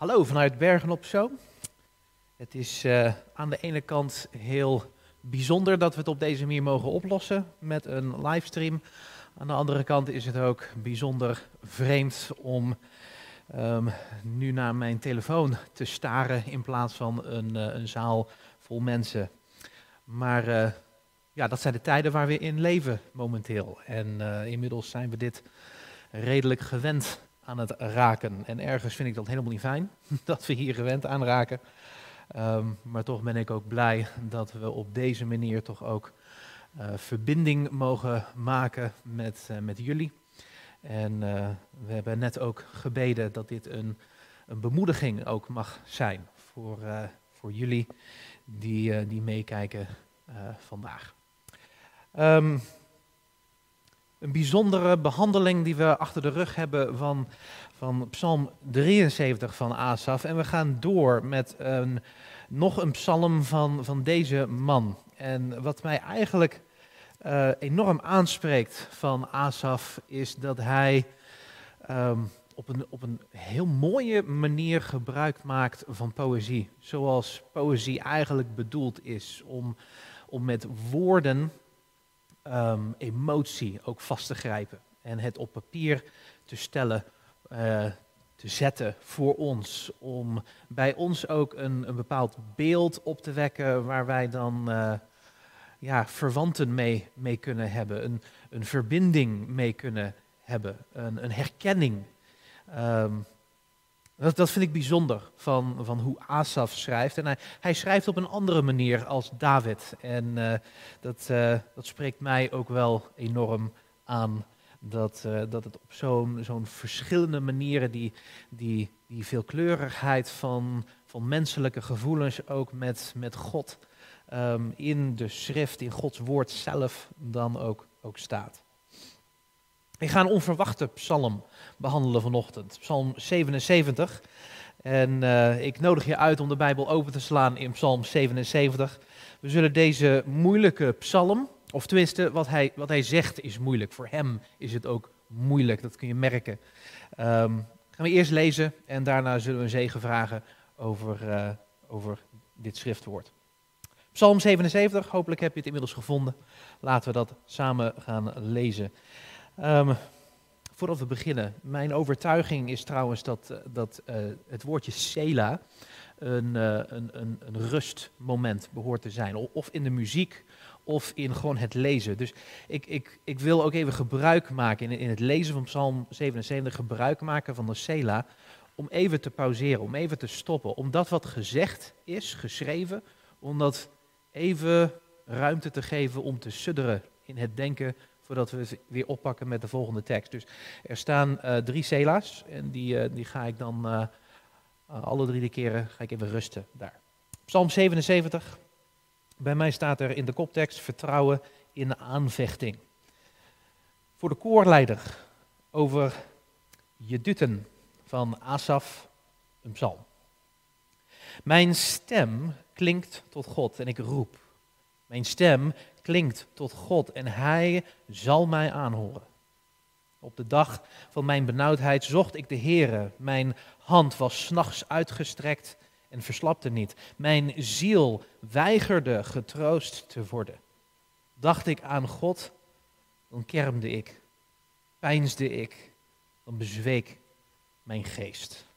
Hallo vanuit Bergen op Zoom. Het is aan de ene kant heel bijzonder dat we het op deze manier mogen oplossen met een livestream. Aan de andere kant is het ook bijzonder vreemd om nu naar mijn telefoon te staren in plaats van een zaal vol mensen. Maar ja, dat zijn de tijden waar we in leven momenteel. En inmiddels zijn we dit redelijk gewend aan het raken. En ergens vind ik dat helemaal niet fijn, dat we hier gewend aan raken. Maar toch ben ik ook blij dat we op deze manier toch ook verbinding mogen maken met jullie. En we hebben net ook gebeden dat dit een bemoediging ook mag zijn voor jullie die meekijken vandaag. Een bijzondere behandeling die we achter de rug hebben van Psalm 73 van Asaf. En we gaan door met nog een psalm van deze man. En wat mij eigenlijk enorm aanspreekt van Asaf is dat hij op een heel mooie manier gebruik maakt van poëzie. Zoals poëzie eigenlijk bedoeld is om met woorden emotie ook vast te grijpen en het op papier te stellen, te zetten voor ons, om bij ons ook een bepaald beeld op te wekken waar wij dan verwanten mee kunnen hebben, een verbinding mee kunnen hebben, een herkenning. Dat vind ik bijzonder van hoe Asaf schrijft. En hij schrijft op een andere manier als David. En dat spreekt mij ook wel enorm aan. Dat het op zo'n verschillende manieren die veelkleurigheid van menselijke gevoelens ook met God in de schrift, in Gods woord zelf dan ook staat. Ik ga een onverwachte psalm behandelen vanochtend, psalm 77. En ik nodig je uit om de Bijbel open te slaan in psalm 77. We zullen deze moeilijke psalm, of tenminste wat hij zegt is moeilijk. Voor hem is het ook moeilijk, dat kun je merken. Gaan we eerst lezen en daarna zullen we een zegen vragen over dit schriftwoord. Psalm 77, hopelijk heb je het inmiddels gevonden. Laten we dat samen gaan lezen. Voordat we beginnen, mijn overtuiging is trouwens dat het woordje Sela een rustmoment behoort te zijn. Of in de muziek, of in gewoon het lezen. Dus ik wil ook even gebruik maken, in het lezen van Psalm 77, gebruik maken van de Sela, om even te pauzeren, om even te stoppen. Om dat wat gezegd is, geschreven, om dat even ruimte te geven om te sudderen in het denken, voordat we het weer oppakken met de volgende tekst. Dus er staan 3 Sela's en die ga ik dan alle 3 de keren ga ik even rusten daar. Psalm 77, bij mij staat er in de koptekst vertrouwen in de aanvechting. Voor de koorleider over Jeduten van Asaf, een psalm. Mijn stem klinkt tot God en ik roep. Mijn stem klinkt tot God en hij zal mij aanhoren. Op de dag van mijn benauwdheid zocht ik de Heere. Mijn hand was 's nachts uitgestrekt en verslapte niet. Mijn ziel weigerde getroost te worden. Dacht ik aan God, dan kermde ik. Peinsde ik, dan bezweek mijn geest.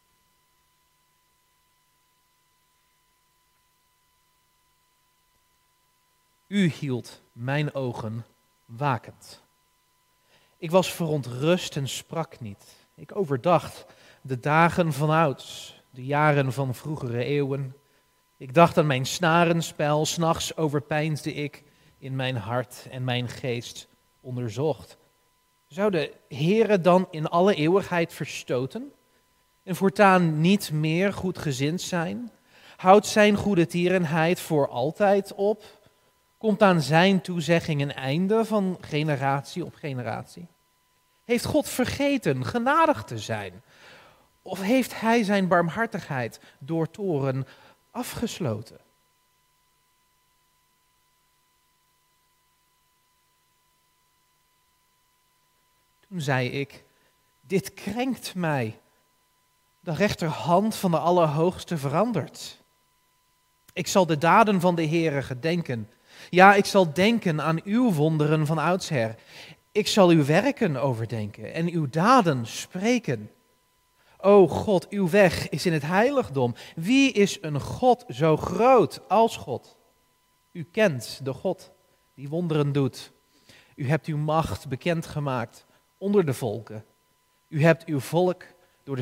U hield mijn ogen wakend. Ik was verontrust en sprak niet. Ik overdacht de dagen van ouds, de jaren van vroegere eeuwen. Ik dacht aan mijn snarenspel, 's nachts overpeinsde ik in mijn hart en mijn geest onderzocht. Zou de Heere dan in alle eeuwigheid verstoten en voortaan niet meer goedgezind zijn? Houdt zijn goede tierenheid voor altijd op? Komt aan zijn toezegging een einde van generatie op generatie? Heeft God vergeten genadig te zijn? Of heeft hij zijn barmhartigheid door toorn afgesloten? Toen zei ik, dit krenkt mij. de rechterhand van de Allerhoogste verandert. Ik zal de daden van de Heere gedenken. Ja, ik zal denken aan uw wonderen van oudsher. Ik zal uw werken overdenken en uw daden spreken. O God, uw weg is in het heiligdom. Wie is een God zo groot als God? U kent de God die wonderen doet. U hebt uw macht bekendgemaakt onder de volken. U hebt uw volk door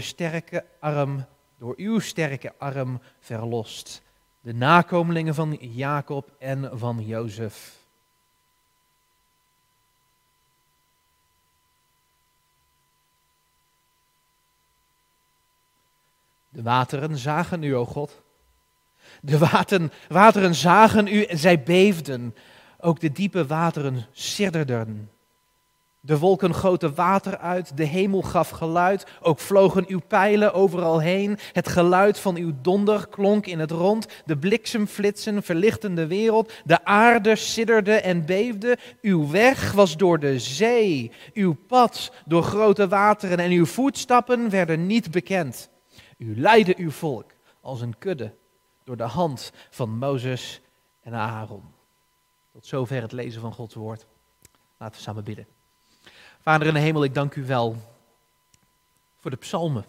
uw sterke arm verlost. De nakomelingen van Jacob en van Jozef. De wateren zagen u, o God. De wateren zagen u en zij beefden. Ook de diepe wateren sidderden. De wolken goten water uit, de hemel gaf geluid. Ook vlogen uw pijlen overal heen. Het geluid van uw donder klonk in het rond. De bliksemflitsen verlichtten de wereld. De aarde sidderde en beefde. Uw weg was door de zee. Uw pad door grote wateren en uw voetstappen werden niet bekend. U leidde uw volk als een kudde door de hand van Mozes en Aaron. Tot zover het lezen van Gods woord. Laten we samen bidden. Vader in de hemel, ik dank u wel voor de psalmen.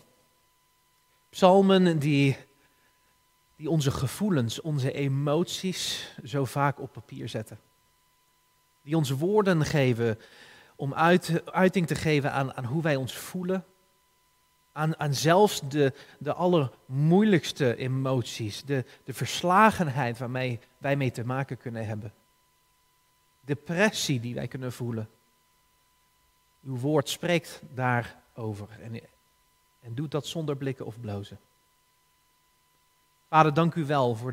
Psalmen die onze gevoelens, onze emoties zo vaak op papier zetten. Die ons woorden geven om uiting te geven aan hoe wij ons voelen. Aan zelfs de allermoeilijkste emoties, de verslagenheid waarmee wij mee te maken kunnen hebben. Depressie die wij kunnen voelen. Uw woord spreekt daarover en doet dat zonder blikken of blozen. Vader, dank u wel voor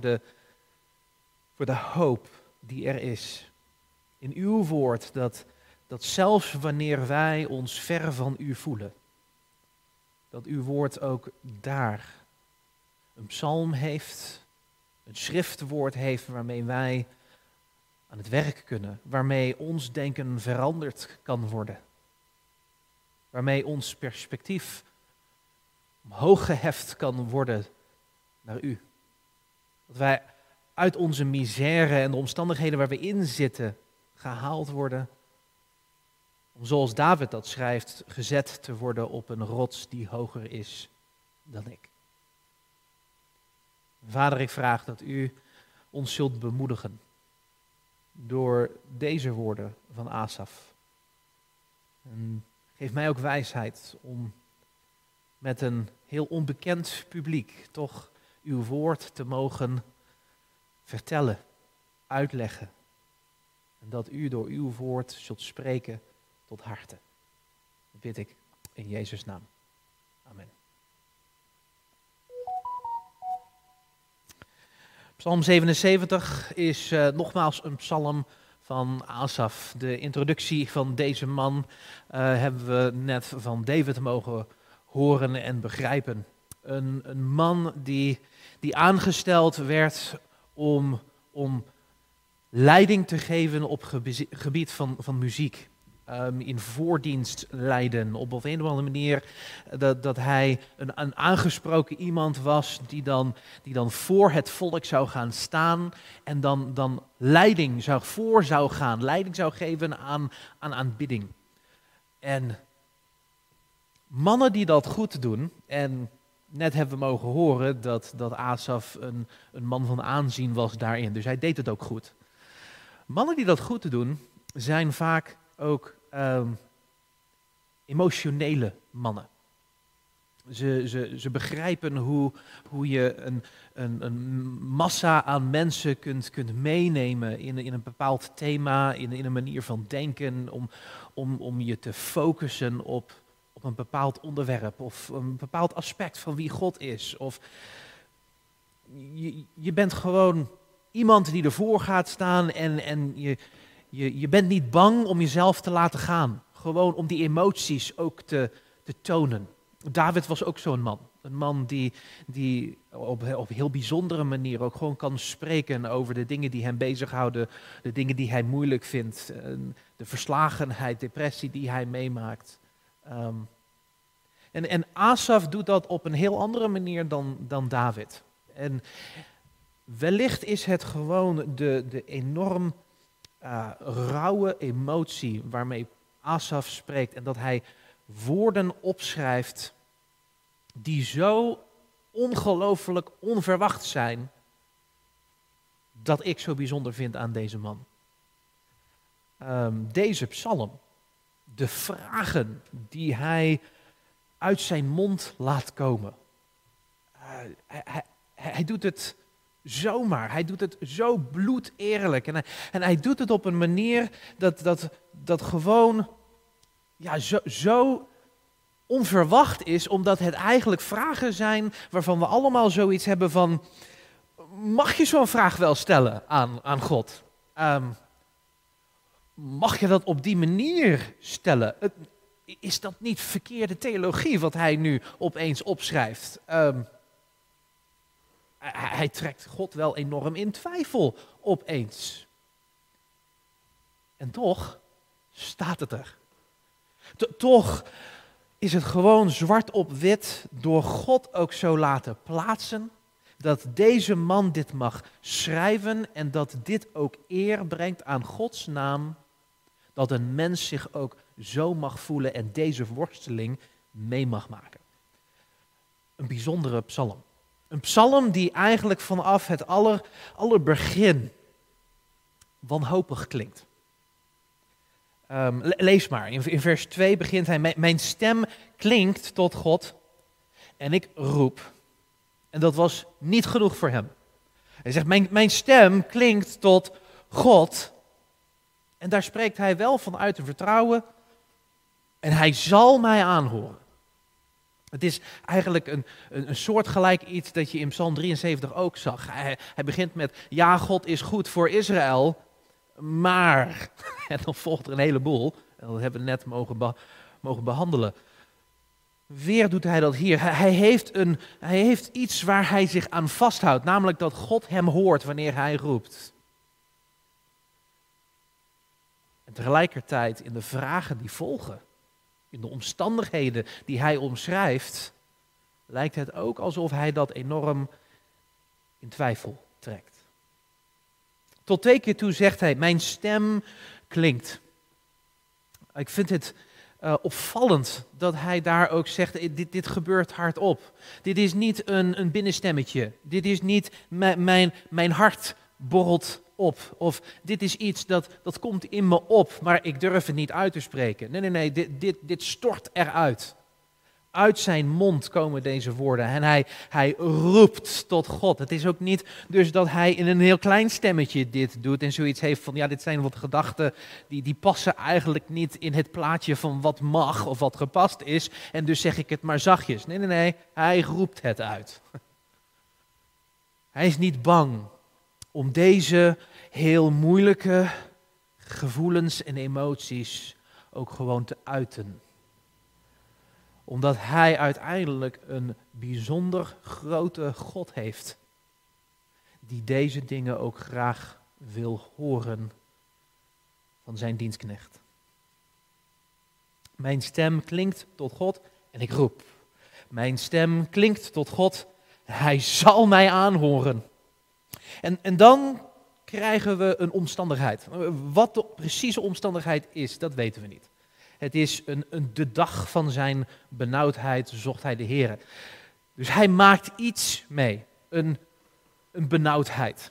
de hoop die er is in uw woord, dat zelfs wanneer wij ons ver van u voelen, dat uw woord ook daar een psalm heeft, een schriftwoord heeft waarmee wij aan het werk kunnen, waarmee ons denken veranderd kan worden. Waarmee ons perspectief omhoog geheft kan worden naar u. Dat wij uit onze misère en de omstandigheden waar we in zitten gehaald worden. Om zoals David dat schrijft, gezet te worden op een rots die hoger is dan ik. Vader, ik vraag dat u ons zult bemoedigen door deze woorden van Asaf. En geef mij ook wijsheid om met een heel onbekend publiek toch uw woord te mogen vertellen, uitleggen. En dat u door uw woord zult spreken tot harten. Dat bid ik in Jezus' naam. Amen. Psalm 77 is nogmaals een psalm van Asaf. De introductie van deze man hebben we net van David mogen horen en begrijpen. Een man die aangesteld werd om leiding te geven op gebied van muziek. In voordienst leiden. Op een of andere manier dat hij een aangesproken iemand was die dan voor het volk zou gaan staan en dan leiding zou gaan. Leiding zou geven aan aanbidding. En mannen die dat goed doen, en net hebben we mogen horen dat Asaf een man van aanzien was daarin. Dus hij deed het ook goed. Mannen die dat goed doen zijn vaak ook emotionele mannen. Ze begrijpen hoe je een massa aan mensen kunt meenemen in een bepaald thema, in een manier van denken, om je te focussen op een bepaald onderwerp of een bepaald aspect van wie God is. Of je bent gewoon iemand die ervoor gaat staan en je bent niet bang om jezelf te laten gaan. Gewoon om die emoties ook te tonen. David was ook zo'n man. Een man die op heel bijzondere manier ook gewoon kan spreken over de dingen die hem bezighouden. De dingen die hij moeilijk vindt. De verslagenheid, depressie die hij meemaakt. En Asaf doet dat op een heel andere manier dan David. En wellicht is het gewoon de enorm rauwe emotie waarmee Asaf spreekt. En dat hij woorden opschrijft die zo ongelooflijk onverwacht zijn, dat ik zo bijzonder vind aan deze man. Deze psalm, de vragen die hij uit zijn mond laat komen. Hij doet het zomaar, hij doet het zo bloedeerlijk. En hij doet het op een manier dat gewoon zo onverwacht is, omdat het eigenlijk vragen zijn waarvan we allemaal zoiets hebben van, mag je zo'n vraag wel stellen aan God? Mag je dat op die manier stellen? Is dat niet verkeerde theologie wat hij nu opeens opschrijft? Hij trekt God wel enorm in twijfel opeens. En toch staat het er. Toch is het gewoon zwart op wit door God ook zo laten plaatsen, dat deze man dit mag schrijven en dat dit ook eer brengt aan Gods naam, dat een mens zich ook zo mag voelen en deze worsteling mee mag maken. Een bijzondere psalm. Een psalm die eigenlijk vanaf het allerbegin wanhopig klinkt. Lees maar, in vers 2 begint hij, mijn stem klinkt tot God en ik roep. En dat was niet genoeg voor hem. Hij zegt, mijn stem klinkt tot God. En daar spreekt hij wel vanuit een vertrouwen. En hij zal mij aanhoren. Het is eigenlijk een soortgelijk iets dat je in Psalm 73 ook zag. Hij begint met, ja, God is goed voor Israël, maar... En dan volgt er een heleboel. En dat hebben we net mogen behandelen. Weer doet hij dat hier. Hij heeft iets waar hij zich aan vasthoudt. Namelijk dat God hem hoort wanneer hij roept. En tegelijkertijd in de vragen die volgen, in de omstandigheden die hij omschrijft, lijkt het ook alsof hij dat enorm in twijfel trekt. Tot 2 keer toe zegt hij, mijn stem klinkt. Ik vind het opvallend dat hij daar ook zegt, dit gebeurt hardop. Dit is niet een binnenstemmetje. Dit is niet mijn hart borrelt op. Of dit is iets dat komt in me op, maar ik durf het niet uit te spreken. Nee, dit stort eruit. Uit zijn mond komen deze woorden en hij roept tot God. Het is ook niet dus dat hij in een heel klein stemmetje dit doet en zoiets heeft van, ja, dit zijn wat gedachten die passen eigenlijk niet in het plaatje van wat mag of wat gepast is en dus zeg ik het maar zachtjes. Nee, hij roept het uit. Hij is niet bang om deze heel moeilijke gevoelens en emoties ook gewoon te uiten. Omdat hij uiteindelijk een bijzonder grote God heeft, die deze dingen ook graag wil horen van zijn dienstknecht. Mijn stem klinkt tot God en ik roep. Mijn stem klinkt tot God, hij zal mij aanhoren. En dan krijgen we een omstandigheid. Wat de precieze omstandigheid is, dat weten we niet. Het is de dag van zijn benauwdheid zocht hij de Heere. Dus hij maakt iets mee, een benauwdheid.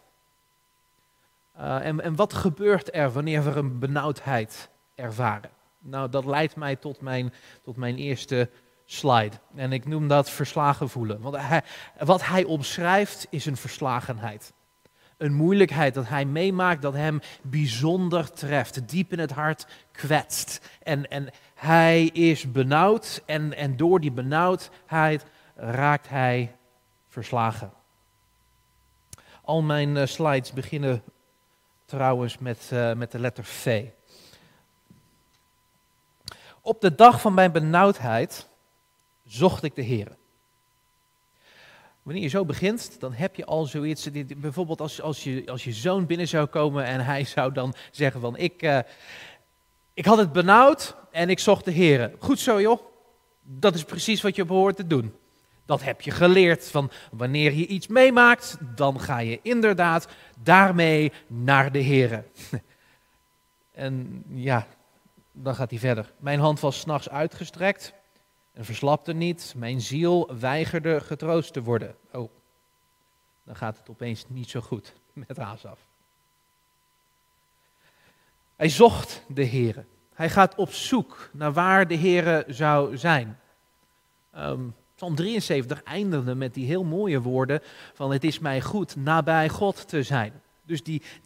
En wat gebeurt er wanneer we een benauwdheid ervaren? Nou, dat leidt mij tot mijn eerste slide. En ik noem dat verslagen voelen. Want wat hij omschrijft is een verslagenheid. Een moeilijkheid dat hij meemaakt dat hem bijzonder treft, diep in het hart kwetst. En hij is benauwd en door die benauwdheid raakt hij verslagen. Al mijn slides beginnen trouwens met de letter V. Op de dag van mijn benauwdheid zocht ik de Heere. Wanneer je zo begint, dan heb je al zoiets, bijvoorbeeld als je zoon binnen zou komen en hij zou dan zeggen van ik had het benauwd en ik zocht de Heere. Goed zo joh, Dat is precies wat je behoort te doen. Dat heb je geleerd van wanneer je iets meemaakt, dan ga je inderdaad daarmee naar de Here. En ja, dan gaat hij verder. Mijn hand was 's nachts uitgestrekt en verslapte niet. Mijn ziel weigerde getroost te worden. Oh, dan gaat het opeens niet zo goed met Asaf. Hij zocht de Here. Hij gaat op zoek naar waar de Here zou zijn. Psalm 73 eindigde met die heel mooie woorden van het is mij goed nabij God te zijn. Dus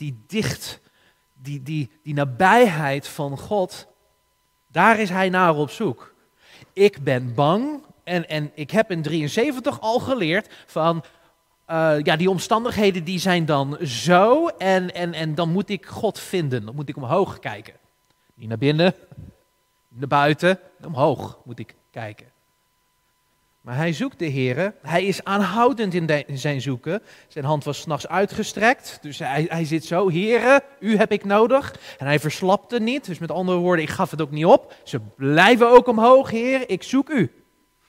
die nabijheid van God, daar is hij naar op zoek. Ik ben bang en ik heb in 73 al geleerd van die omstandigheden die zijn dan zo en dan moet ik God vinden. Dan moet ik omhoog kijken. Niet naar binnen, naar buiten, omhoog moet ik kijken. Maar hij zoekt de Here. Hij is aanhoudend in zijn zoeken. Zijn hand was 's nachts uitgestrekt. Dus hij zit zo, Here, u heb ik nodig. En hij verslapte niet. Dus met andere woorden, ik gaf het ook niet op. Ze blijven ook omhoog, Heer, ik zoek u.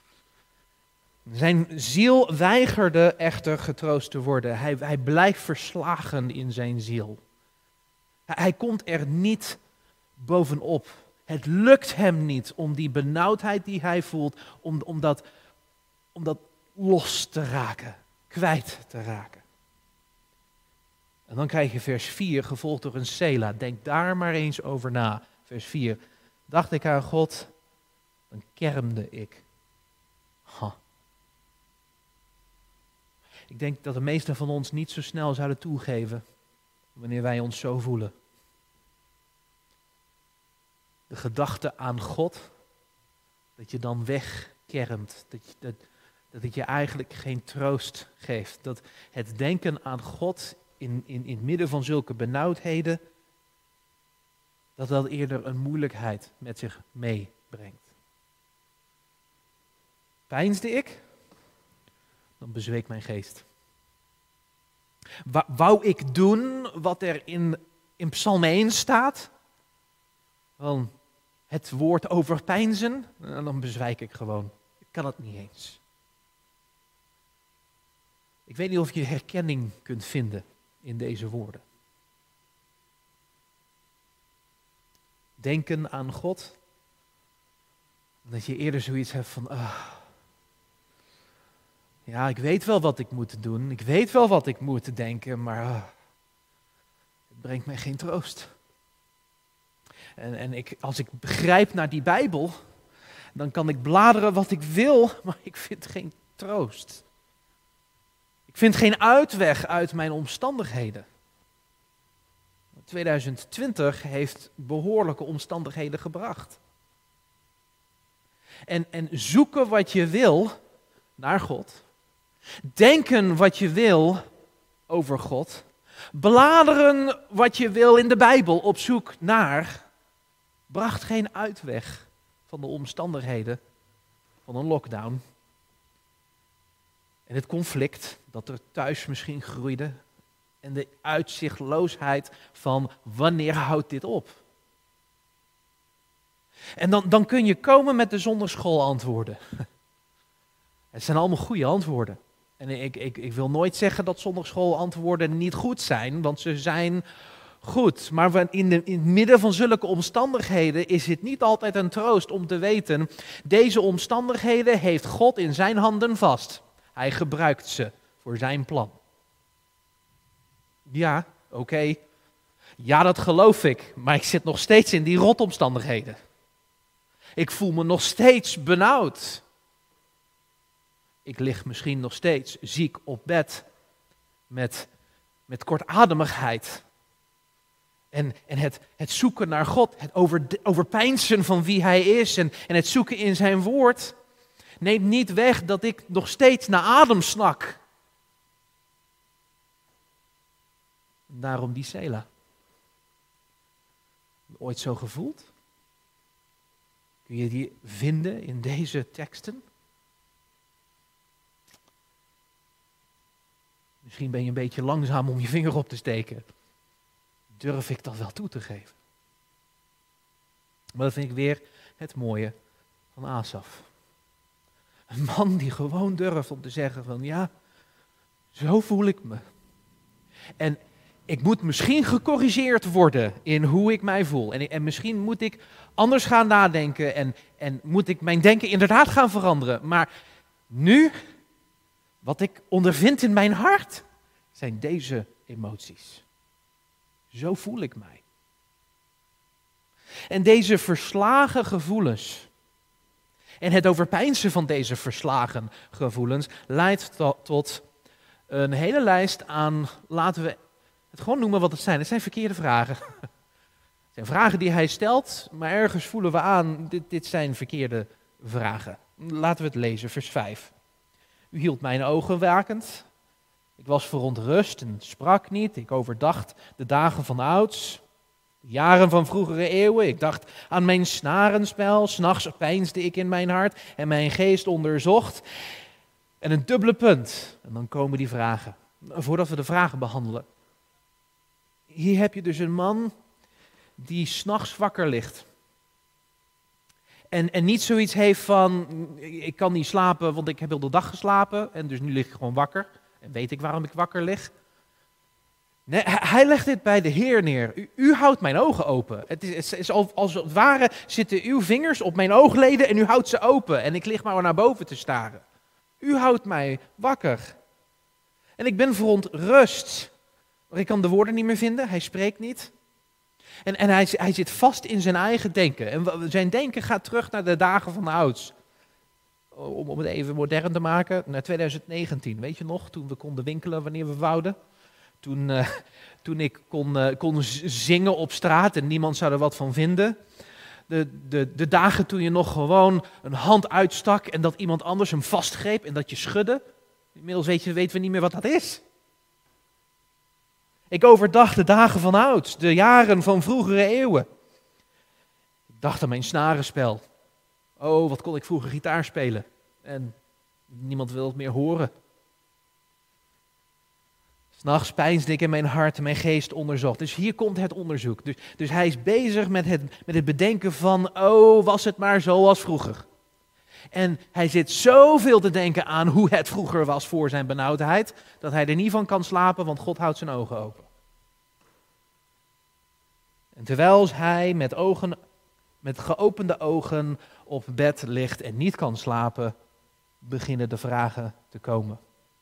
Zijn ziel weigerde echter getroost te worden. Hij blijft verslagen in zijn ziel. Hij komt er niet bovenop. Het lukt hem niet om die benauwdheid die hij voelt, om dat los te raken, kwijt te raken. En dan krijg je vers 4, gevolgd door een Selah. Denk daar maar eens over na. Vers 4. Dacht ik aan God, dan kermde ik. Ik denk dat de meesten van ons niet zo snel zouden toegeven wanneer wij ons zo voelen. De gedachte aan God, dat je dan wegkermt, dat het je eigenlijk geen troost geeft. Dat het denken aan God in het midden van zulke benauwdheden, dat eerder een moeilijkheid met zich meebrengt. Peinsde ik, dan bezweek mijn geest. Wou ik doen wat er in Psalm 1 staat? Van het woord overpeinzen? Dan bezwijk ik gewoon. Ik kan het niet eens. Ik weet niet of je herkenning kunt vinden in deze woorden. Denken aan God. Dat je eerder zoiets hebt van, ja, ik weet wel wat ik moet doen. Ik weet wel wat ik moet denken, maar het brengt mij geen troost. En als ik begrijp naar die Bijbel, dan kan ik bladeren wat ik wil, maar ik vind geen troost. Ik vind geen uitweg uit mijn omstandigheden. 2020 heeft behoorlijke omstandigheden gebracht. En zoeken wat je wil naar God, denken wat je wil over God, bladeren wat je wil in de Bijbel op zoek naar, bracht geen uitweg van de omstandigheden van een lockdown. En het conflict dat er thuis misschien groeide en de uitzichtloosheid van wanneer houdt dit op? En dan kun je komen met de zondagschoolantwoorden. Het zijn allemaal goede antwoorden. En ik wil nooit zeggen dat zondagschoolantwoorden niet goed zijn, want ze zijn goed. Maar in het midden van zulke omstandigheden is het niet altijd een troost om te weten, deze omstandigheden heeft God in zijn handen vast. Hij gebruikt ze voor zijn plan. Ja, oké. Ja, dat geloof ik, maar ik zit nog steeds in die rotomstandigheden. Ik voel me nog steeds benauwd. Ik lig misschien nog steeds ziek op bed met kortademigheid. En het zoeken naar God, het overpeinzen van wie Hij is en het zoeken in zijn woord, neemt niet weg dat ik nog steeds naar adem snak. Daarom die Selah. Ooit zo gevoeld? Kun je die vinden in deze teksten? Misschien ben je een beetje langzaam om je vinger op te steken. Durf ik dat wel toe te geven? Maar dat vind ik weer het mooie van Asaf. Een man die gewoon durft om te zeggen van ja, zo voel ik me. En ik moet misschien gecorrigeerd worden in hoe ik mij voel. En misschien moet ik anders gaan nadenken en moet ik mijn denken inderdaad gaan veranderen. Maar nu, wat ik ondervind in mijn hart, zijn deze emoties. Zo voel ik mij. En deze verslagen gevoelens en het overpeinzen van deze verslagen gevoelens leidt tot een hele lijst aan, laten we het gewoon noemen wat het zijn. Het zijn verkeerde vragen. Het zijn vragen die hij stelt, maar ergens voelen we aan, dit zijn verkeerde vragen. Laten we het lezen, vers 5. U hield mijn ogen wakend. Ik was verontrust en sprak niet. Ik overdacht de dagen van ouds, de jaren van vroegere eeuwen. Ik dacht aan mijn snarenspel. 's Nachts peinsde ik in mijn hart en mijn geest onderzocht. En een dubbele punt. En dan komen die vragen. Voordat we de vragen behandelen. Hier heb je dus een man die 's nachts wakker ligt. En niet zoiets heeft van, ik kan niet slapen, want ik heb heel de dag geslapen. En dus nu lig ik gewoon wakker. En weet ik waarom ik wakker lig. Nee, hij legt dit bij de Heer neer. U houdt mijn ogen open. Het is als het ware zitten uw vingers op mijn oogleden en u houdt ze open. En ik lig maar naar boven te staren. U houdt mij wakker. En ik ben verontrust. Maar ik kan de woorden niet meer vinden. Hij spreekt niet. En hij zit vast in zijn eigen denken. En zijn denken gaat terug naar de dagen van de ouds. Om het even modern te maken, naar 2019. Weet je nog, toen we konden winkelen wanneer we wouden. Toen ik kon zingen op straat en niemand zou er wat van vinden. De dagen toen je nog gewoon een hand uitstak en dat iemand anders hem vastgreep en dat je schudde. Inmiddels weten we niet meer wat dat is. Ik overdacht de dagen van ouds, de jaren van vroegere eeuwen. Ik dacht aan mijn snarenspel. Oh, wat kon ik vroeger gitaar spelen. En niemand wil het meer horen. 's Nachts peinsde ik in mijn hart en mijn geest onderzocht. Dus hier komt het onderzoek. Dus hij is bezig met het bedenken van, oh, was het maar zoals vroeger. En hij zit zoveel te denken aan hoe het vroeger was voor zijn benauwdheid, dat hij er niet van kan slapen, want God houdt zijn ogen open. En terwijl hij met geopende ogen op bed ligt en niet kan slapen, beginnen de vragen te komen.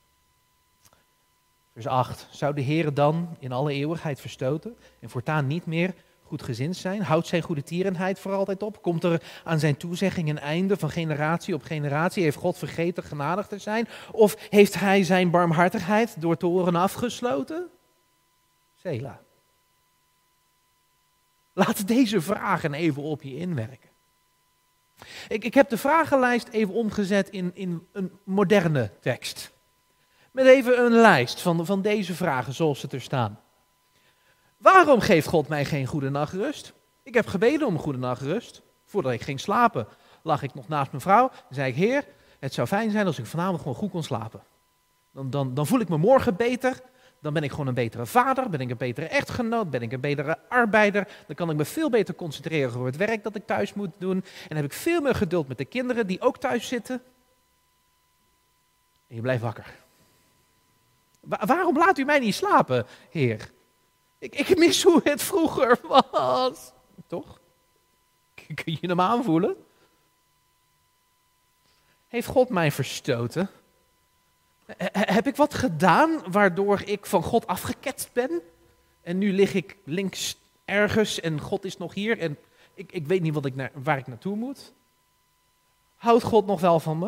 Vers 8. Zou de Heer dan in alle eeuwigheid verstoten en voortaan niet meer goedgezind zijn? Houdt zijn goede tierenheid voor altijd op? Komt er aan zijn toezegging een einde van generatie op generatie? Heeft God vergeten genadig te zijn? Of heeft hij zijn barmhartigheid door toren afgesloten? Sela. Laat deze vragen even op je inwerken. Ik heb de vragenlijst even omgezet in een moderne tekst. Met even een lijst van deze vragen zoals ze er staan. Waarom geeft God mij geen goede nachtrust? Ik heb gebeden om goede nachtrust. Voordat ik ging slapen lag ik nog naast mijn vrouw. Dan zei ik, Heer, het zou fijn zijn als ik vanavond gewoon goed kon slapen. Dan voel ik me morgen beter. Dan ben ik gewoon een betere vader, ben ik een betere echtgenoot, ben ik een betere arbeider. Dan kan ik me veel beter concentreren op het werk dat ik thuis moet doen. En dan heb ik veel meer geduld met de kinderen die ook thuis zitten. En je blijft wakker. Waarom laat u mij niet slapen, Heer? Ik mis hoe het vroeger was. Toch? Kun je hem aanvoelen? Heeft God mij verstoten? Heb ik wat gedaan waardoor ik van God afgeketst ben? En nu lig ik links ergens en God is nog hier en ik weet niet waar ik naartoe moet. Houdt God nog wel van me?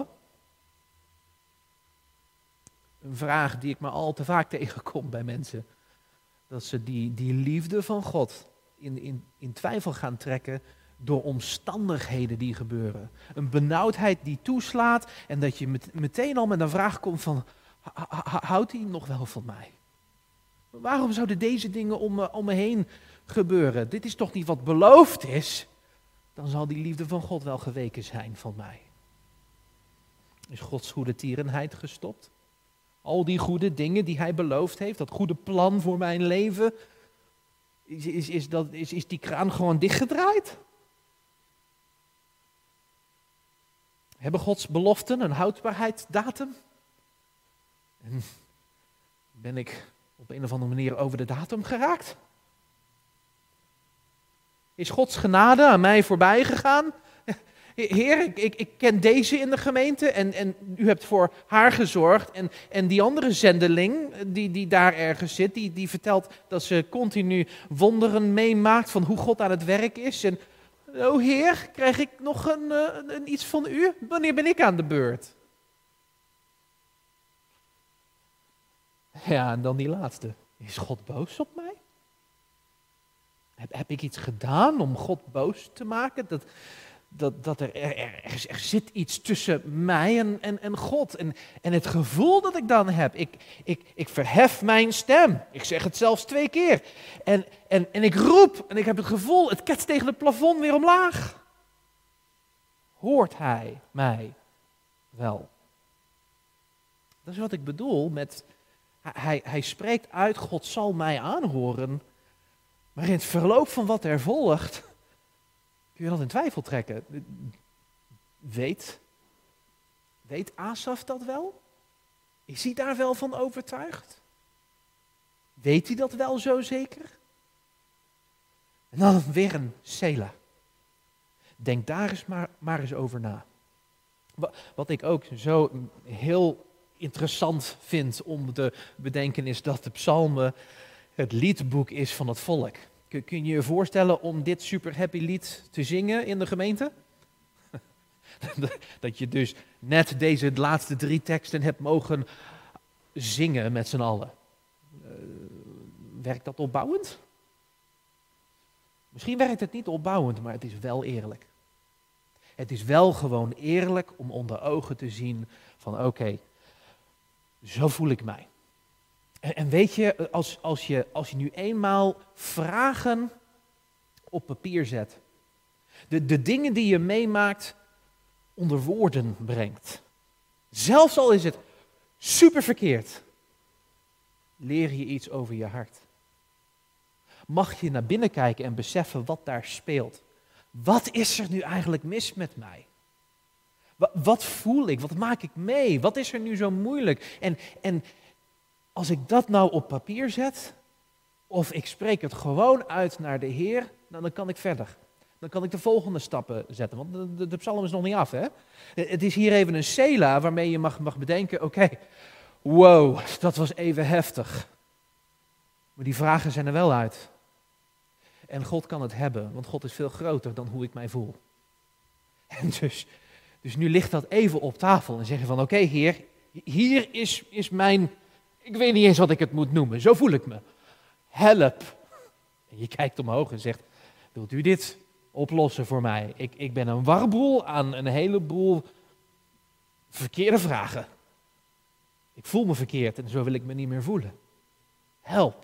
Een vraag die ik maar al te vaak tegenkom bij mensen. Dat ze die liefde van God in twijfel gaan trekken door omstandigheden die gebeuren. Een benauwdheid die toeslaat en dat je meteen al met een vraag komt van, houdt hij nog wel van mij? Waarom zouden deze dingen om me heen gebeuren? Dit is toch niet wat beloofd is? Dan zal die liefde van God wel geweken zijn van mij. Is Gods goede tierenheid gestopt? Al die goede dingen die hij beloofd heeft, dat goede plan voor mijn leven, is die kraan gewoon dichtgedraaid? Hebben Gods beloften een houdbaarheidsdatum? En ben ik op een of andere manier over de datum geraakt? Is Gods genade aan mij voorbij gegaan? Heer, ik ken deze in de gemeente en u hebt voor haar gezorgd. En die andere zendeling die daar ergens zit, die vertelt dat ze continu wonderen meemaakt van hoe God aan het werk is. En, oh Heer, krijg ik nog een iets van u? Wanneer ben ik aan de beurt? Ja, en dan die laatste. Is God boos op mij? Heb ik iets gedaan om God boos te maken? Dat er zit iets tussen mij en God. En het gevoel dat ik dan heb, ik verhef mijn stem. Ik zeg het zelfs 2 keer. En ik roep en ik heb het gevoel, het ketst tegen het plafond weer omlaag. Hoort hij mij wel? Dat is wat ik bedoel met, hij spreekt uit, God zal mij aanhoren. Maar in het verloop van wat er volgt, kun je dat in twijfel trekken. Weet Asaf dat wel? Is hij daar wel van overtuigd? Weet hij dat wel zo zeker? En dan weer een Sela. Denk daar eens maar eens over na. Wat ik ook zo heel interessant vind om te bedenken is dat de psalmen het liedboek is van het volk. Kun je je voorstellen om dit super happy lied te zingen in de gemeente? Dat je dus net deze laatste 3 teksten hebt mogen zingen met z'n allen. Werkt dat opbouwend? Misschien werkt het niet opbouwend, maar het is wel eerlijk. Het is wel gewoon eerlijk om onder ogen te zien van oké, zo voel ik mij. En weet je, als je nu eenmaal vragen op papier zet, de dingen die je meemaakt onder woorden brengt, zelfs al is het super verkeerd, leer je iets over je hart. Mag je naar binnen kijken en beseffen wat daar speelt. Wat is er nu eigenlijk mis met mij? Wat voel ik? Wat maak ik mee? Wat is er nu zo moeilijk? En als ik dat nou op papier zet, of ik spreek het gewoon uit naar de Heer, dan kan ik verder. Dan kan ik de volgende stappen zetten, want de psalm is nog niet af. Hè? Het is hier even een Sela waarmee je mag bedenken, oké, wow, dat was even heftig. Maar die vragen zijn er wel uit. En God kan het hebben, want God is veel groter dan hoe ik mij voel. En dus nu ligt dat even op tafel en zeggen van oké, Heer, hier is mijn, ik weet niet eens wat ik het moet noemen, zo voel ik me. Help. En je kijkt omhoog en zegt, wilt u dit oplossen voor mij? Ik ben een warboel aan een heleboel verkeerde vragen. Ik voel me verkeerd en zo wil ik me niet meer voelen. Help.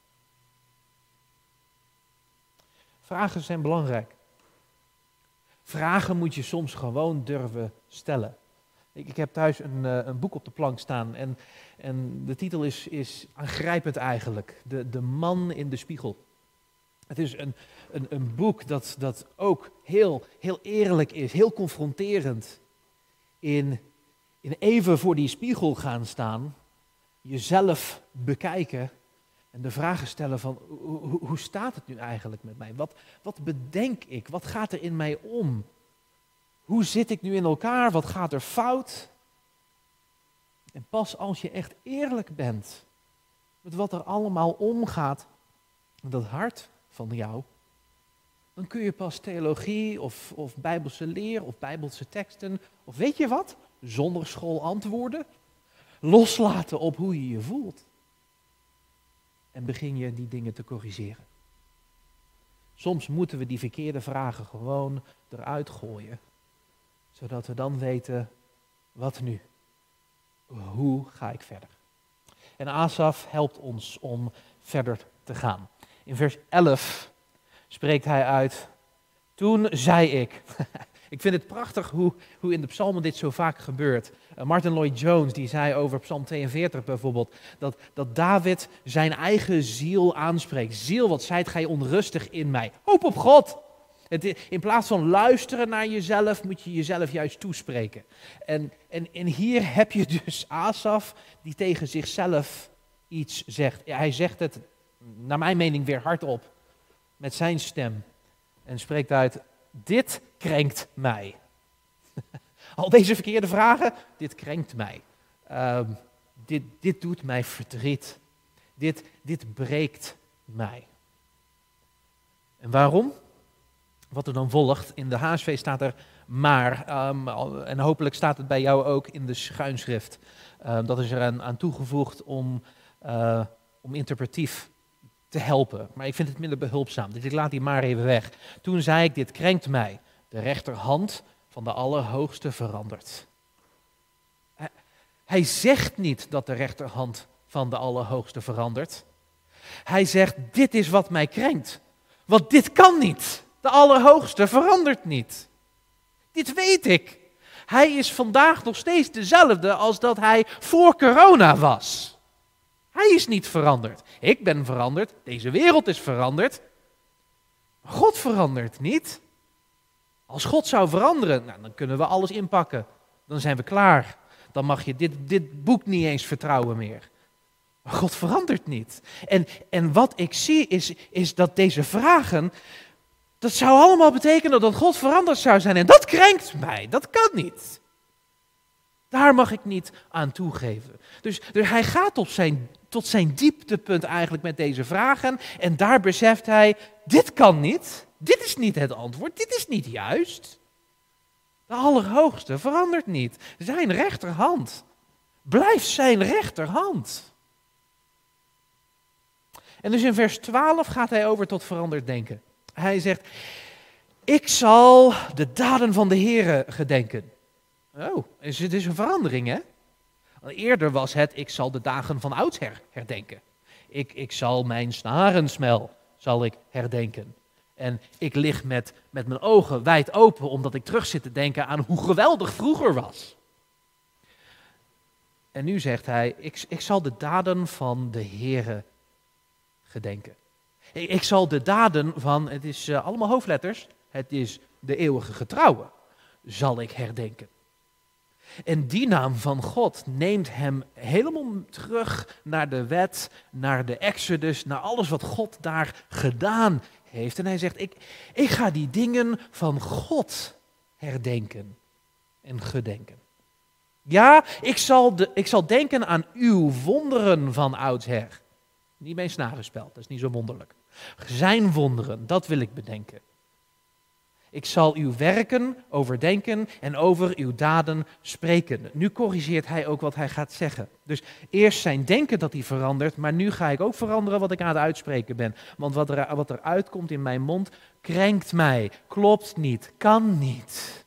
Vragen zijn belangrijk. Vragen moet je soms gewoon durven stellen. Ik heb thuis een boek op de plank staan en de titel is aangrijpend eigenlijk. De man in de spiegel. Het is een boek dat ook heel eerlijk is, heel confronterend. In even voor die spiegel gaan staan, jezelf bekijken en de vragen stellen van hoe staat het nu eigenlijk met mij? Wat bedenk ik? Wat gaat er in mij om? Hoe zit ik nu in elkaar? Wat gaat er fout? En pas als je echt eerlijk bent met wat er allemaal omgaat, met dat hart van jou, dan kun je pas theologie of bijbelse leer of bijbelse teksten, of weet je wat, zonder school antwoorden, loslaten op hoe je je voelt. En begin je die dingen te corrigeren. Soms moeten we die verkeerde vragen gewoon eruit gooien, zodat we dan weten, wat nu? Hoe ga ik verder? En Asaf helpt ons om verder te gaan. In vers 11 spreekt hij uit, toen zei ik. Ik vind het prachtig hoe in de psalmen dit zo vaak gebeurt. Martin Lloyd-Jones die zei over psalm 42 bijvoorbeeld, dat David zijn eigen ziel aanspreekt. Ziel, wat zijt gij onrustig in mij? Hoop op God. In plaats van luisteren naar jezelf, moet je jezelf juist toespreken. En hier heb je dus Asaf die tegen zichzelf iets zegt. Ja, hij zegt het, naar mijn mening, weer hardop met zijn stem. En spreekt uit, dit krenkt mij. Al deze verkeerde vragen, dit krenkt mij. Dit doet mij verdriet. Dit breekt mij. En waarom? Wat er dan volgt, in de HSV staat er maar, en hopelijk staat het bij jou ook in de schuinschrift. Dat is er aan toegevoegd om interpretief te helpen. Maar ik vind het minder behulpzaam, dus ik laat die maar even weg. Toen zei ik, dit krenkt mij. De rechterhand van de Allerhoogste verandert. Hij zegt niet dat de rechterhand van de Allerhoogste verandert. Hij zegt, dit is wat mij krenkt. Want dit kan niet. De Allerhoogste verandert niet. Dit weet ik. Hij is vandaag nog steeds dezelfde als dat hij voor corona was. Hij is niet veranderd. Ik ben veranderd. Deze wereld is veranderd. Maar God verandert niet. Als God zou veranderen, nou, dan kunnen we alles inpakken. Dan zijn we klaar. Dan mag je dit boek niet eens vertrouwen meer. Maar God verandert niet. En wat ik zie is dat deze vragen, dat zou allemaal betekenen dat God veranderd zou zijn. En dat krenkt mij. Dat kan niet. Daar mag ik niet aan toegeven. Dus hij gaat tot zijn dieptepunt eigenlijk met deze vragen. En daar beseft hij, dit kan niet. Dit is niet het antwoord. Dit is niet juist. De Allerhoogste verandert niet. Zijn rechterhand blijft zijn rechterhand. En dus in vers 12 gaat hij over tot veranderd denken. Hij zegt, ik zal de daden van de Heere gedenken. Oh, het is een verandering, hè? Eerder was het, ik zal de dagen van oudsher herdenken. Ik zal mijn snarensmel herdenken. En ik lig met mijn ogen wijd open, omdat ik terug zit te denken aan hoe geweldig vroeger was. En nu zegt hij, ik zal de daden van de Heere gedenken. Ik zal de daden van, het is allemaal hoofdletters, het is de eeuwige getrouwe, zal ik herdenken. En die naam van God neemt hem helemaal terug naar de wet, naar de Exodus, naar alles wat God daar gedaan heeft. En hij zegt, ik ga die dingen van God herdenken en gedenken. Ja, ik zal denken aan uw wonderen van oudsher. Niet mijn snarenspel, dat is niet zo wonderlijk. Zijn wonderen, dat wil ik bedenken. Ik zal uw werken overdenken en over uw daden spreken. Nu corrigeert hij ook wat hij gaat zeggen. Dus eerst zijn denken dat hij verandert, maar nu ga ik ook veranderen wat ik aan het uitspreken ben. Want wat er uitkomt in mijn mond krenkt mij, klopt niet, kan niet.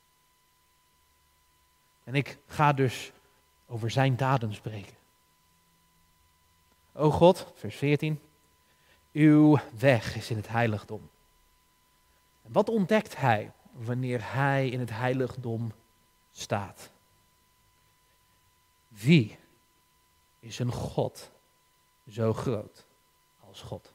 En ik ga dus over zijn daden spreken. O God, vers 14, uw weg is in het heiligdom. Wat ontdekt hij wanneer hij in het heiligdom staat? Wie is een God zo groot als God?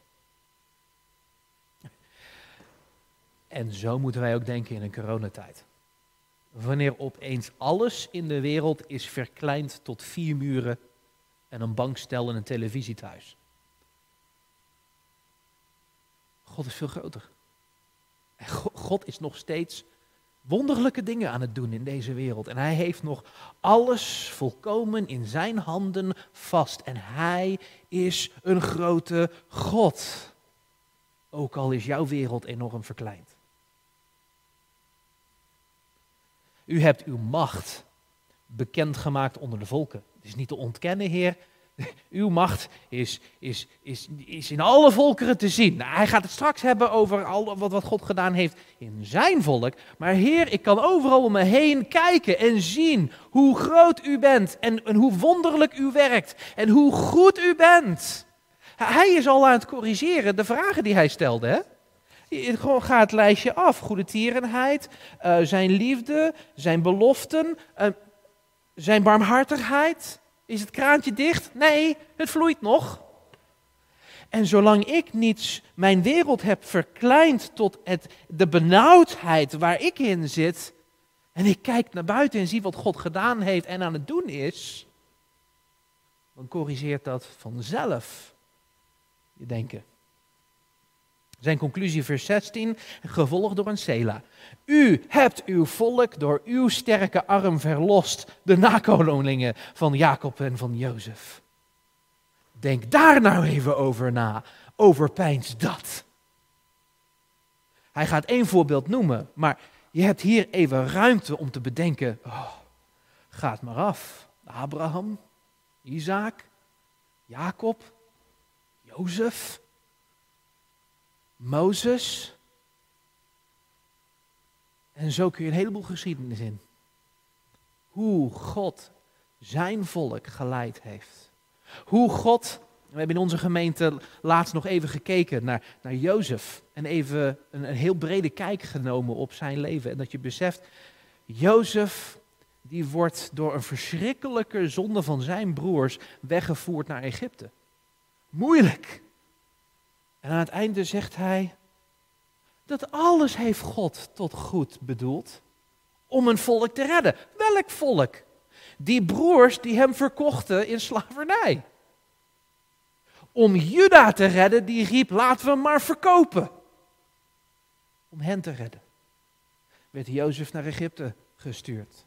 En zo moeten wij ook denken in een coronatijd. Wanneer opeens alles in de wereld is verkleind tot 4 muren en een bankstel en een televisie thuis. God is veel groter. God is nog steeds wonderlijke dingen aan het doen in deze wereld. En hij heeft nog alles volkomen in zijn handen vast. En hij is een grote God. Ook al is jouw wereld enorm verkleind. U hebt uw macht bekendgemaakt onder de volken. Het is niet te ontkennen, Heer. Uw macht is in alle volkeren te zien. Nou, hij gaat het straks hebben over al wat God gedaan heeft in zijn volk. Maar Heer, ik kan overal om me heen kijken en zien hoe groot u bent. En hoe wonderlijk u werkt. En hoe goed u bent. Hij is al aan het corrigeren de vragen die hij stelde. Hè? Gewoon ga het lijstje af. Goedertierenheid, zijn liefde, zijn beloften, zijn barmhartigheid. Is het kraantje dicht? Nee, het vloeit nog. En zolang ik niet mijn wereld heb verkleind tot de benauwdheid waar ik in zit, en ik kijk naar buiten en zie wat God gedaan heeft en aan het doen is, dan corrigeert dat vanzelf je denken. Zijn conclusie vers 16, gevolgd door een Sela. U hebt uw volk door uw sterke arm verlost, de nakomelingen van Jacob en van Jozef. Denk daar nou even over na, overpeins dat. Hij gaat één voorbeeld noemen, maar je hebt hier even ruimte om te bedenken, gaat maar af. Abraham, Isaac, Jacob, Jozef, Mozes. En zo kun je een heleboel geschiedenis in. Hoe God zijn volk geleid heeft. Hoe God, we hebben in onze gemeente laatst nog even gekeken naar Jozef. En even een heel brede kijk genomen op zijn leven. En dat je beseft, Jozef die wordt door een verschrikkelijke zonde van zijn broers weggevoerd naar Egypte. Moeilijk. En aan het einde zegt hij, dat alles heeft God tot goed bedoeld om een volk te redden. Welk volk? Die broers die hem verkochten in slavernij. Om Juda te redden, die riep, laten we hem maar verkopen. Om hen te redden, werd Jozef naar Egypte gestuurd.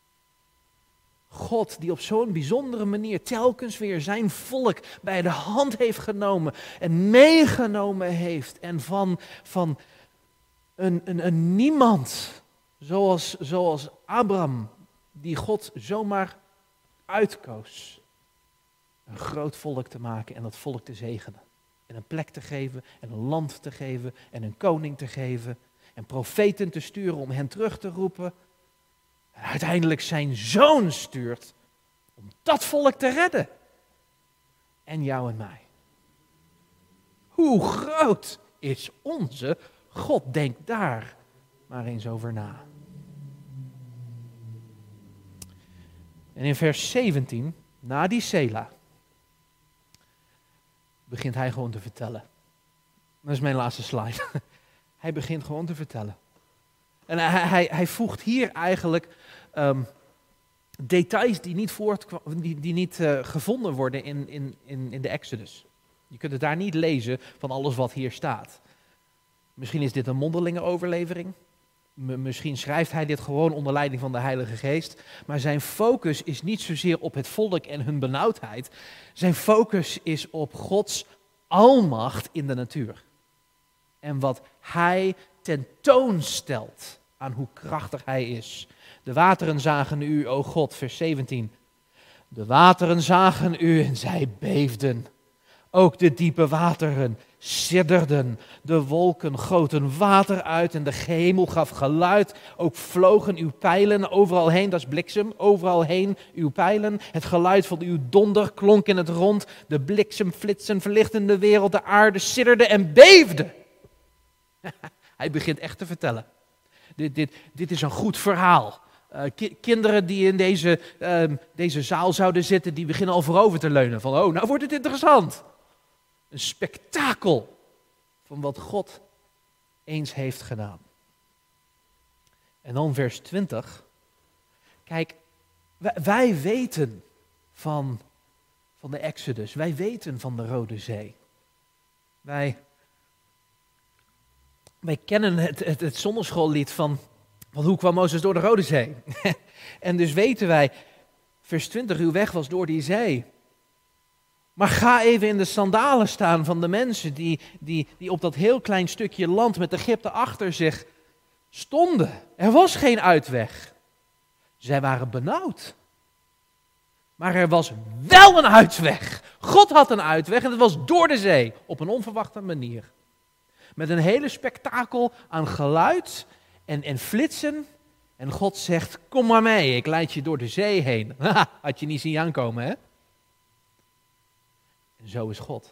God die op zo'n bijzondere manier telkens weer zijn volk bij de hand heeft genomen en meegenomen heeft. En van een niemand, zoals Abraham, die God zomaar uitkoos. Een groot volk te maken en dat volk te zegenen. En een plek te geven en een land te geven en een koning te geven. En profeten te sturen om hen terug te roepen. En uiteindelijk zijn zoon stuurt om dat volk te redden. En jou en mij. Hoe groot is onze God? Denk daar maar eens over na. En in vers 17, na die Sela, begint hij gewoon te vertellen. Dat is mijn laatste slide. Hij begint gewoon te vertellen. En hij voegt hier eigenlijk details die niet gevonden worden in de Exodus. Je kunt het daar niet lezen van alles wat hier staat. Misschien is dit een mondelinge overlevering. Misschien schrijft hij dit gewoon onder leiding van de Heilige Geest. Maar zijn focus is niet zozeer op het volk en hun benauwdheid. Zijn focus is op Gods almacht in de natuur. En wat hij tentoonstelt aan hoe krachtig hij is. De wateren zagen u, o God, vers 17. De wateren zagen u en zij beefden. Ook de diepe wateren sidderden. De wolken goten water uit en de hemel gaf geluid. Ook vlogen uw pijlen overal heen, dat is bliksem, overal heen uw pijlen. Het geluid van uw donder klonk in het rond. De bliksemflitsen verlichtten de wereld, de aarde sidderde en beefde. Hij begint echt te vertellen. Dit is een goed verhaal. Kinderen die in deze zaal zouden zitten, die beginnen al voorover te leunen. Van, nou wordt het interessant. Een spektakel van wat God eens heeft gedaan. En dan vers 20. Kijk, wij weten van de Exodus. Wij weten van de Rode Zee. Wij kennen het zonderschoollied van hoe kwam Mozes door de Rode Zee. En dus weten wij, vers 20, uw weg was door die zee. Maar ga even in de sandalen staan van de mensen die op dat heel klein stukje land met Egypte achter zich stonden. Er was geen uitweg. Zij waren benauwd. Maar er was wel een uitweg. God had een uitweg en het was door de zee. Op een onverwachte manier. Met een hele spektakel aan geluid en flitsen. En God zegt, kom maar mee, ik leid je door de zee heen. Had je niet zien aankomen, hè? En zo is God.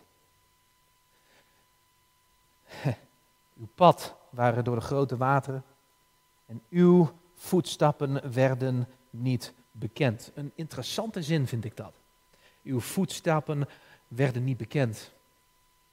Uw pad waren door de grote wateren. En uw voetstappen werden niet bekend. Een interessante zin vind ik dat. Uw voetstappen werden niet bekend.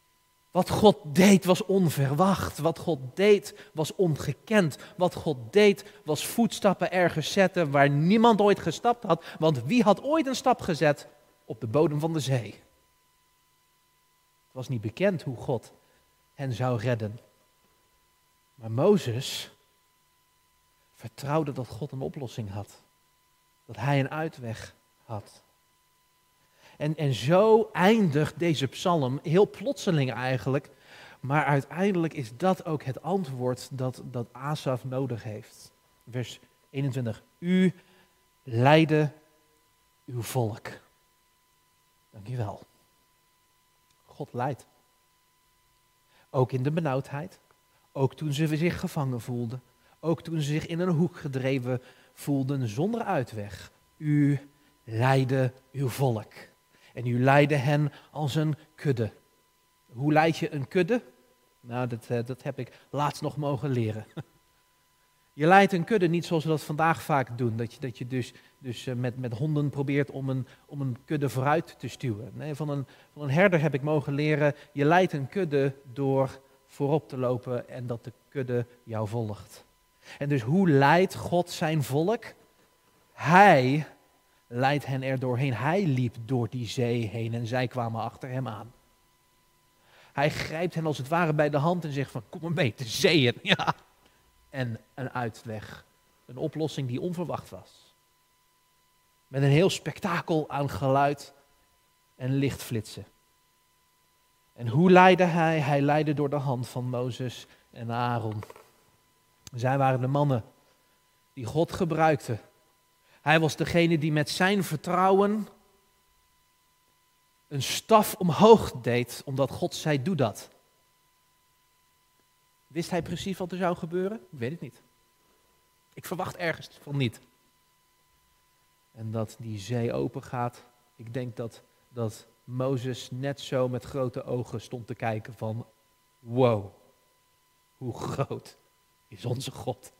Wat God deed was onverwacht. Wat God deed was ongekend. Wat God deed was voetstappen ergens zetten waar niemand ooit gestapt had. Want wie had ooit een stap gezet op de bodem van de zee? Het was niet bekend hoe God hen zou redden. Maar Mozes vertrouwde dat God een oplossing had. Dat hij een uitweg had. En zo eindigt deze psalm, heel plotseling eigenlijk, maar uiteindelijk is dat ook het antwoord dat Asaf nodig heeft. Vers 21. U leidde uw volk. Dankjewel. God leidt. Ook in de benauwdheid. Ook toen ze zich gevangen voelden. Ook toen ze zich in een hoek gedreven voelden zonder uitweg. U leidde uw volk. En u leidde hen als een kudde. Hoe leid je een kudde? Nou, dat heb ik laatst nog mogen leren. Je leidt een kudde niet zoals we dat vandaag vaak doen. Dat je dus met honden probeert om een kudde vooruit te stuwen. Nee, van een herder heb ik mogen leren. Je leidt een kudde door voorop te lopen en dat de kudde jou volgt. En dus hoe leidt God zijn volk? Hij leidt hen er doorheen. Hij liep door die zee heen en zij kwamen achter hem aan. Hij grijpt hen als het ware bij de hand en zegt van kom maar mee, de zee in. Ja. En een uitweg. Een oplossing die onverwacht was. Met een heel spektakel aan geluid en lichtflitsen. En hoe leidde hij? Hij leidde door de hand van Mozes en Aaron. Zij waren de mannen die God gebruikte. Hij was degene die met zijn vertrouwen een staf omhoog deed, omdat God zei, doe dat. Wist hij precies wat er zou gebeuren? Ik weet het niet. Ik verwacht ergens van niet. En dat die zee open gaat. Ik denk dat Mozes net zo met grote ogen stond te kijken van, wow, hoe groot is onze God.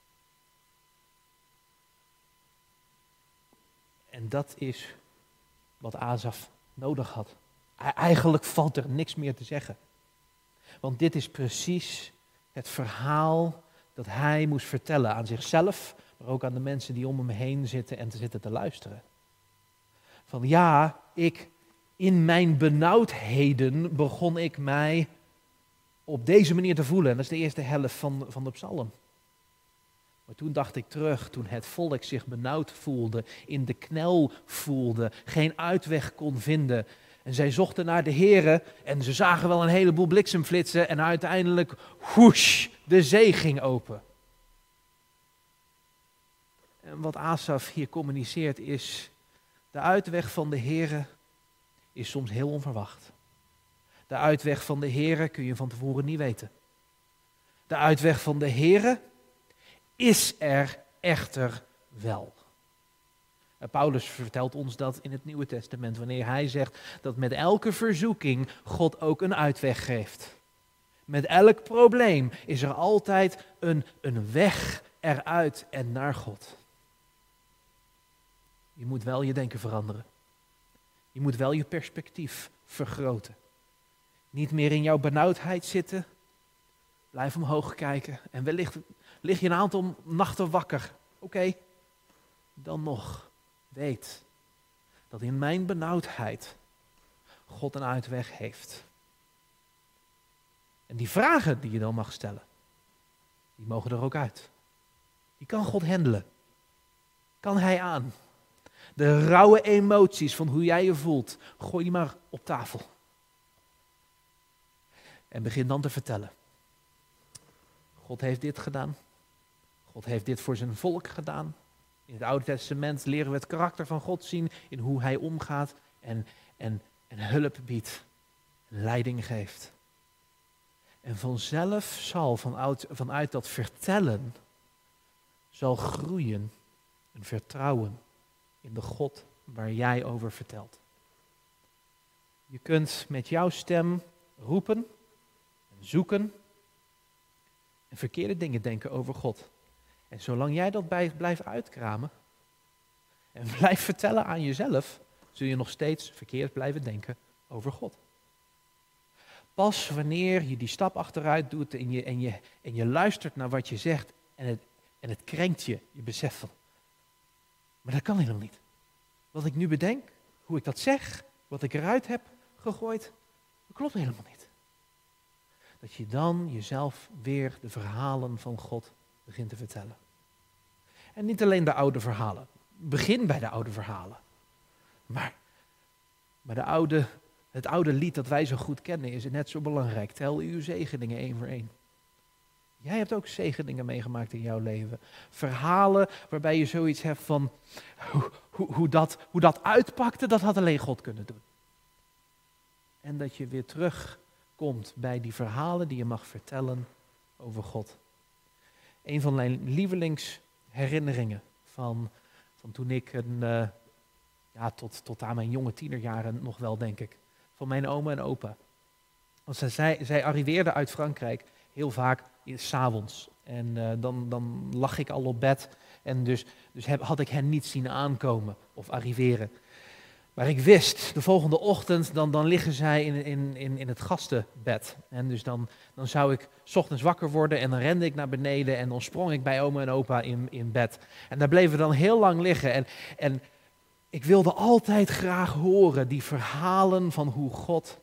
En dat is wat Asaf nodig had. Eigenlijk valt er niks meer te zeggen. Want dit is precies het verhaal dat hij moest vertellen aan zichzelf, maar ook aan de mensen die om hem heen zitten en te zitten te luisteren. Van ja, in mijn benauwdheden begon ik mij op deze manier te voelen. En dat is de eerste helft van de psalm. Maar toen dacht ik terug, toen het volk zich benauwd voelde, in de knel voelde, geen uitweg kon vinden. En zij zochten naar de Here en ze zagen wel een heleboel bliksemflitsen en uiteindelijk, whoosh, de zee ging open. En wat Asaf hier communiceert is, de uitweg van de Here is soms heel onverwacht. De uitweg van de Here kun je van tevoren niet weten. De uitweg van de Here is er echter wel. Paulus vertelt ons dat in het Nieuwe Testament, wanneer hij zegt dat met elke verzoeking God ook een uitweg geeft. Met elk probleem is er altijd een weg eruit en naar God. Je moet wel je denken veranderen. Je moet wel je perspectief vergroten. Niet meer in jouw benauwdheid zitten. Blijf omhoog kijken. En wellicht lig je een aantal nachten wakker. Oké, dan nog. Weet dat in mijn benauwdheid God een uitweg heeft. En die vragen die je dan mag stellen, die mogen er ook uit. Die kan God handelen. Kan hij aan. De rauwe emoties van hoe jij je voelt, gooi die maar op tafel. En begin dan te vertellen. God heeft dit gedaan. God heeft dit voor zijn volk gedaan. In het Oude Testament leren we het karakter van God zien in hoe hij omgaat en hulp biedt, leiding geeft. En vanzelf zal vanuit dat vertellen zal groeien een vertrouwen in de God waar jij over vertelt. Je kunt met jouw stem roepen en zoeken en verkeerde dingen denken over God. En zolang jij dat blijft uitkramen en blijft vertellen aan jezelf, zul je nog steeds verkeerd blijven denken over God. Pas wanneer je die stap achteruit doet en je luistert naar wat je zegt en het krenkt je beseft van, maar dat kan helemaal niet. Wat ik nu bedenk, hoe ik dat zeg, wat ik eruit heb gegooid, dat klopt helemaal niet. Dat je dan jezelf weer de verhalen van God begint te vertellen. En niet alleen de oude verhalen. Begin bij de oude verhalen. Maar het oude lied dat wij zo goed kennen is net zo belangrijk. Tel uw zegeningen één voor één. Jij hebt ook zegeningen meegemaakt in jouw leven. Verhalen waarbij je zoiets hebt van hoe dat uitpakte, dat had alleen God kunnen doen. En dat je weer terugkomt bij die verhalen die je mag vertellen over God. Een van mijn lievelingsherinneringen van toen ik tot aan mijn jonge tienerjaren nog wel, denk ik. Van mijn oma en opa. Want zij arriveerden uit Frankrijk heel vaak 's avonds. En dan lag ik al op bed. En dus had ik hen niet zien aankomen of arriveren. Maar ik wist, de volgende ochtend, dan liggen zij in het gastenbed. En dus dan zou ik 's ochtends wakker worden en dan rende ik naar beneden en dan sprong ik bij oma en opa in bed. En daar bleven we dan heel lang liggen. En ik wilde altijd graag horen die verhalen van hoe God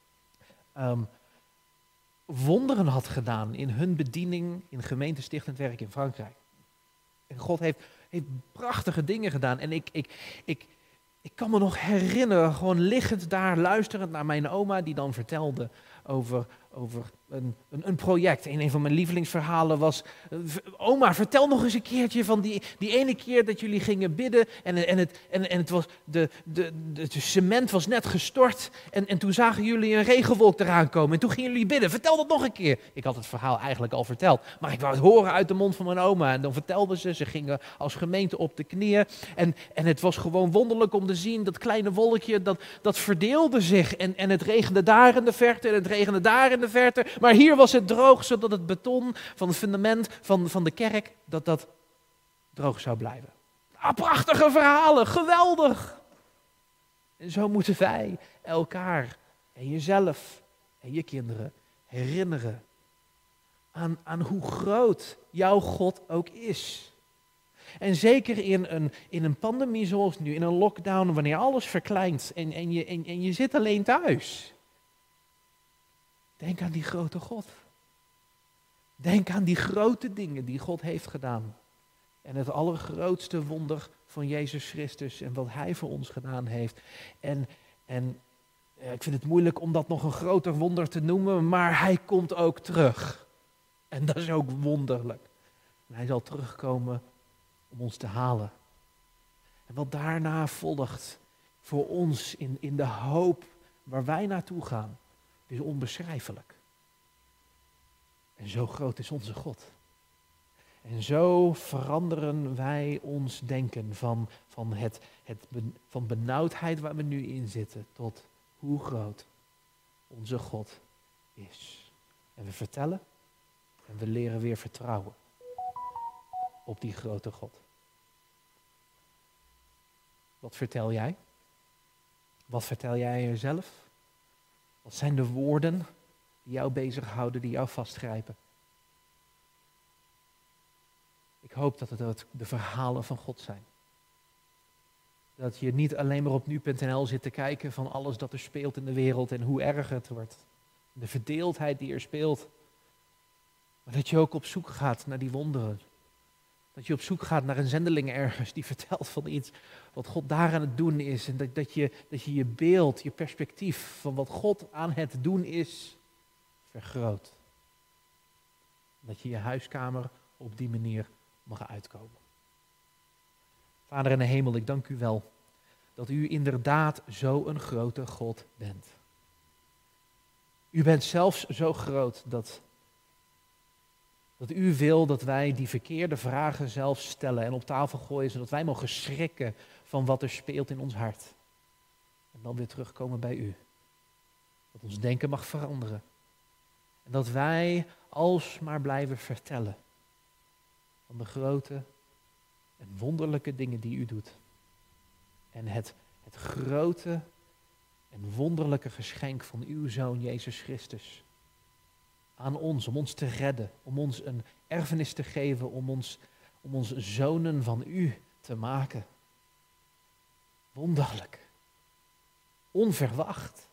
wonderen had gedaan in hun bediening in gemeente Stichtend Werk in Frankrijk. En God heeft prachtige dingen gedaan. En ik kan me nog herinneren, gewoon liggend daar, luisterend naar mijn oma, die dan vertelde over een project. En een van mijn lievelingsverhalen was, oma, vertel nog eens een keertje van die ene keer dat jullie gingen bidden en het was, de cement was net gestort en toen zagen jullie een regenwolk eraan komen en toen gingen jullie bidden. Vertel dat nog een keer. Ik had het verhaal eigenlijk al verteld, maar ik wou het horen uit de mond van mijn oma. En dan vertelde ze gingen als gemeente op de knieën en het was gewoon wonderlijk om te zien, dat kleine wolkje, dat verdeelde zich en het regende daar in de verte en het regende daar in de verte. Maar hier was het droog, zodat het beton van het fundament van de kerk, dat droog zou blijven. Ah, prachtige verhalen, geweldig! En zo moeten wij elkaar en jezelf en je kinderen herinneren aan hoe groot jouw God ook is. En zeker in een pandemie zoals nu, in een lockdown, wanneer alles verkleint en je zit alleen thuis. Denk aan die grote God. Denk aan die grote dingen die God heeft gedaan. En het allergrootste wonder van Jezus Christus en wat Hij voor ons gedaan heeft. En ik vind het moeilijk om dat nog een groter wonder te noemen, maar Hij komt ook terug. En dat is ook wonderlijk. En Hij zal terugkomen om ons te halen. En wat daarna volgt voor ons in de hoop waar wij naartoe gaan, is onbeschrijfelijk. En zo groot is onze God. En zo veranderen wij ons denken van benauwdheid waar we nu in zitten tot hoe groot onze God is. En we vertellen en we leren weer vertrouwen op die grote God. Wat vertel jij? Wat vertel jij jezelf? Wat zijn de woorden die jou bezighouden, die jou vastgrijpen? Ik hoop dat het de verhalen van God zijn. Dat je niet alleen maar op nu.nl zit te kijken van alles dat er speelt in de wereld en hoe erg het wordt. De verdeeldheid die er speelt. Maar dat je ook op zoek gaat naar die wonderen. Dat je op zoek gaat naar een zendeling ergens die vertelt van iets wat God daar aan het doen is. En dat je beeld, je perspectief van wat God aan het doen is, vergroot. Dat je je huiskamer op die manier mag uitkomen. Vader in de hemel, ik dank u wel dat u inderdaad zo'n grote God bent. U bent zelfs zo groot dat u wil dat wij die verkeerde vragen zelf stellen en op tafel gooien, zodat wij mogen schrikken van wat er speelt in ons hart. En dan weer terugkomen bij u. Dat ons denken mag veranderen. En dat wij alsmaar blijven vertellen van de grote en wonderlijke dingen die u doet. En het grote en wonderlijke geschenk van uw Zoon Jezus Christus aan ons, om ons te redden, om ons een erfenis te geven, om ons zonen van u te maken. Wonderlijk. Onverwacht.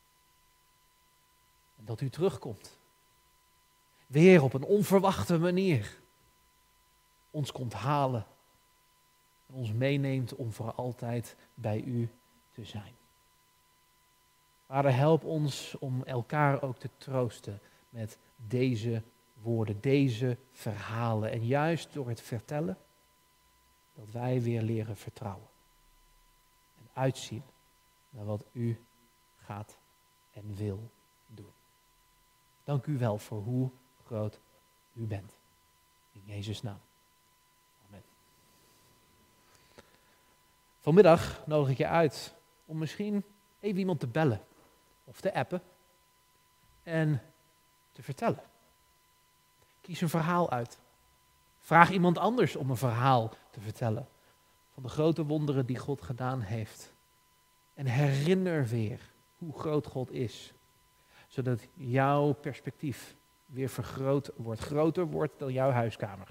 En dat u terugkomt. Weer op een onverwachte manier. Ons komt halen. En ons meeneemt om voor altijd bij u te zijn. Vader, help ons om elkaar ook te troosten met deze woorden, deze verhalen. En juist door het vertellen, dat wij weer leren vertrouwen. En uitzien naar wat u gaat en wil doen. Dank u wel voor hoe groot u bent. In Jezus' naam. Amen. Vanmiddag nodig ik je uit om misschien even iemand te bellen of te appen en te vertellen. Kies een verhaal uit. Vraag iemand anders om een verhaal te vertellen van de grote wonderen die God gedaan heeft. En herinner weer hoe groot God is, zodat jouw perspectief weer vergroot wordt, groter wordt dan jouw huiskamer.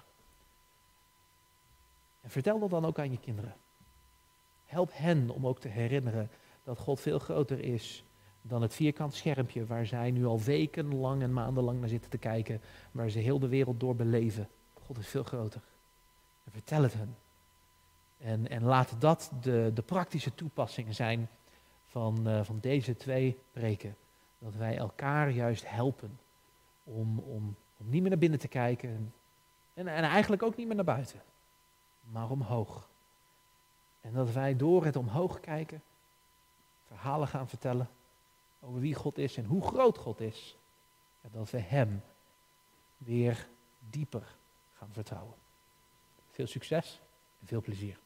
En vertel dat dan ook aan je kinderen. Help hen om ook te herinneren dat God veel groter is dan het vierkant schermpje waar zij nu al wekenlang en maandenlang naar zitten te kijken, waar ze heel de wereld door beleven. God is veel groter. En vertel het hen. En laat dat de praktische toepassingen zijn van deze 2 preken. Dat wij elkaar juist helpen om niet meer naar binnen te kijken en eigenlijk ook niet meer naar buiten, maar omhoog. En dat wij door het omhoog kijken, verhalen gaan vertellen over wie God is en hoe groot God is. En dat we hem weer dieper gaan vertrouwen. Veel succes en veel plezier.